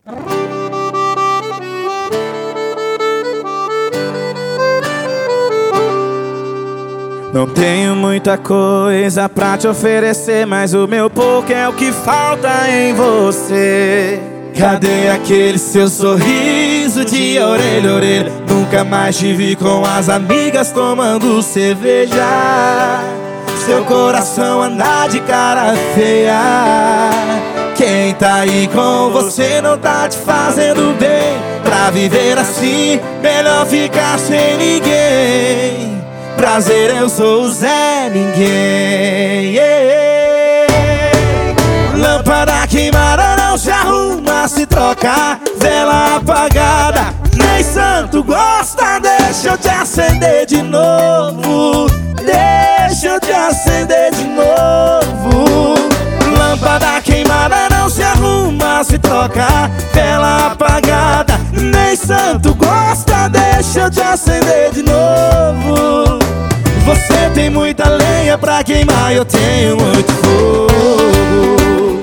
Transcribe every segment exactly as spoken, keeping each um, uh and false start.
Não tenho muita coisa pra te oferecer, mas o meu pouco é o que falta em você. Cadê aquele seu sorriso de orelha a orelha? Nunca mais te vi com as amigas tomando cerveja. Seu coração anda de cara feia. Quem tá aí com você não tá te fazendo bem. Pra viver assim, melhor ficar sem ninguém. Prazer, eu sou o Zé Ninguém. yeah. Lâmpada queimada não se arruma, se trocar. Vela apagada, nem santo gosta. Deixa eu te acender de novo. Deixa eu te acender de novo. Lâmpada queimada não se arruma, se trocar. Vela apagada, nem santo gosta. Deixa eu te acender de novo. Você tem muita lenha pra queimar, eu tenho muito fogo.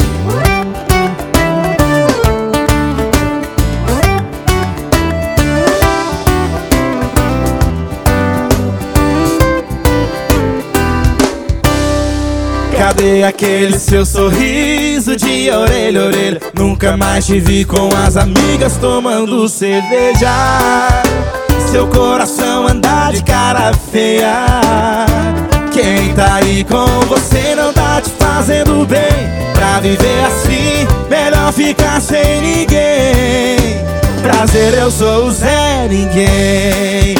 Cadê aquele seu sorriso de orelha a orelha? Nunca mais te vi com as amigas tomando cerveja. Seu coração anda de cara feia. Quem tá aí com você não tá te fazendo bem. Pra viver assim, melhor ficar sem ninguém. Prazer, eu sou o Zé Ninguém.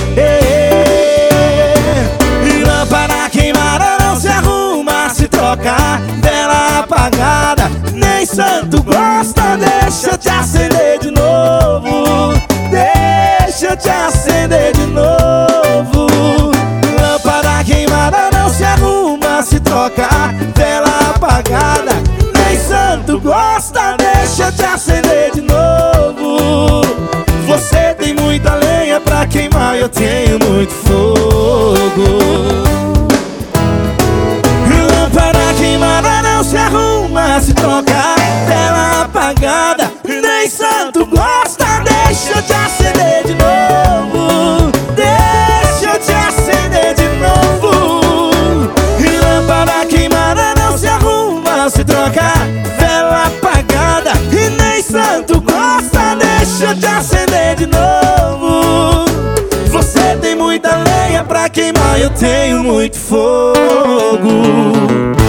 E lâmpada queimada não se arruma, se trocar. Vela apagada, nem santo gosta. Deixa eu te acender de novo. Deixa eu te acender de novo. Lâmpada queimada não se arruma, se trocar. Vela apagada, nem santo gosta. Deixa eu te acender de novo. Você tem muita lenha pra queimar, eu tenho muito fogo. Lâmpada queimada não se arruma, se trocar. Vela apagada, nem santo gosta. Deixa eu te acender de novo. Deixa eu te acender de novo. E lâmpada queimada não se arruma, se trocar. Vela apagada e nem santo gosta. Deixa eu te acender de novo. Você tem muita lenha pra queimar, eu tenho muito fogo.